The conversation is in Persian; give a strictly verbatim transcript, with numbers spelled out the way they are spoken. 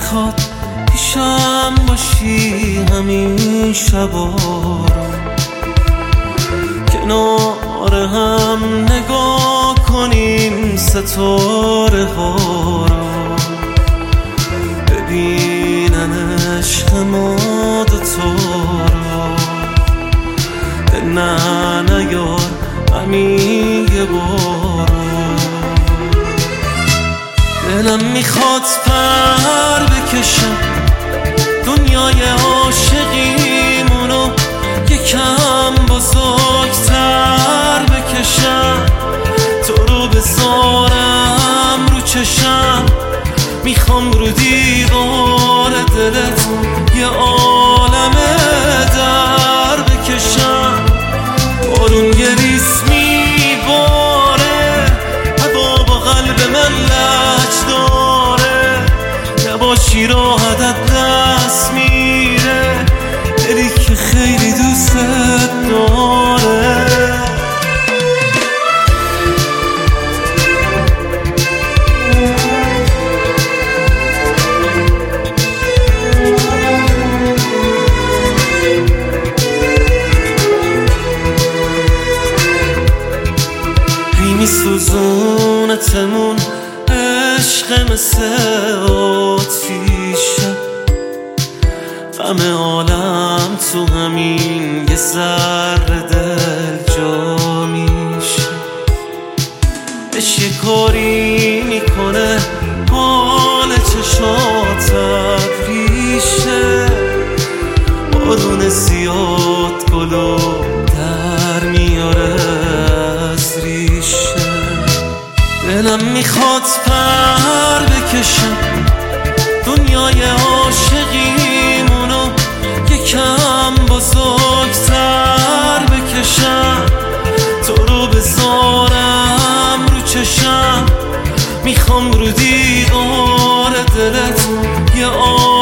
میخواد پیشم باشی همین شبا رو، کنار هم نگاه کنیم ستاره ها رو، ببینن عشق ما دوتا رو. نه نیار همین یه بارو، دلم میخواد پر بکشم دنیای عاشقیمونو یکم بزرگتر بکشم، تو رو بذارم رو چشم، میخوام رو دیوار دلت یه عالم در بکشم. بارون یه ریز میباره، هوا با قلب من لج داره، نباشی راحتت دست میره، دلی که خیلی دوست داره. میسوزونتمون عشق مثل آتیشه، غم عالم تو همین یه ذره دل جا میشه. عشق یه کاری میکنه حال چشات ابریشه، بارون زیاد گلو در میاره از ریشه. دلم میخواد پر بکشم دنیای عاشقیمونو یکم بزرگتر بکشم، تو رو بذارم رو چشم، میخوام رو دیوار دلت یه